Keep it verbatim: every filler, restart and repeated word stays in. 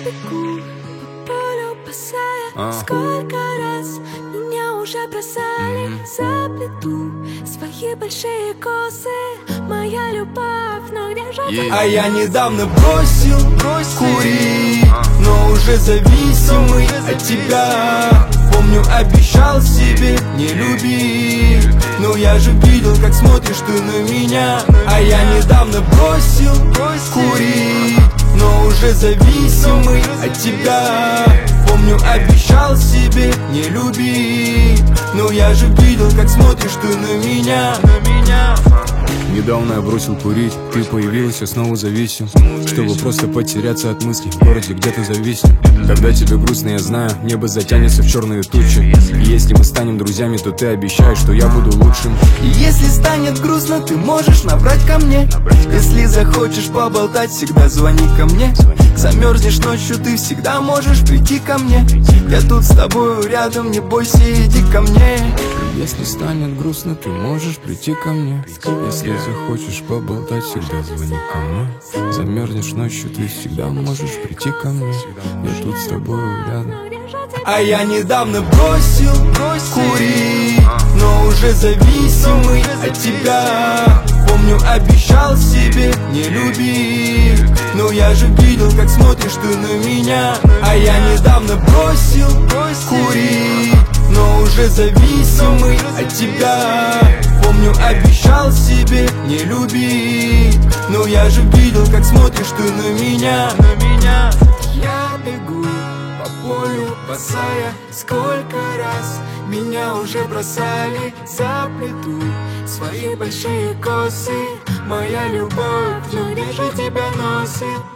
бегу по полю босая. а. Сколько раз меня уже бросали. mm-hmm. Заплету свои большие косы. Моя любовь, но где же yeah. А я недавно бросил, бросил курить, а. но уже зависимый от тебя. Помню, обещал себе не любить, но я же видел, как смотришь ты на меня. А я недавно бросил курить, но уже зависимый от тебя. Помню, обещал себе не любить, но я же видел, как смотришь ты на меня. Недавно я бросил курить, ты появилась, я снова зависим, чтобы просто потеряться от мыслей, в городе где-то зависнем. Когда тебе грустно, я знаю, небо затянется в черные тучи. И если мы станем друзьями, то ты обещаешь, что я буду лучшим. И если станет грустно, ты можешь набрать ко мне. Если захочешь поболтать, всегда звони ко мне. Замерзнешь ночью, ты всегда можешь прийти ко мне. Я тут с тобою рядом, не бойся, иди ко мне. Если станет грустно, ты можешь прийти ко мне. Если захочешь поболтать, всегда звони ко мне. Замерзнешь ночью, ты всегда можешь прийти ко мне. Я тут с тобой рядом. А я недавно бросил курить, но уже зависимый от тебя. Помню, обещал себе не любить, но я же видел, как смотришь ты на меня. А я недавно бросил курить, но уже зависимый от тебя. Помню, обещал себе не любить, но я же видел, как смотришь ты на меня. Я бегу по полю босая. Сколько раз меня уже бросали. Заплету свои большие косы. Моя любовь, ну где же тебя носит?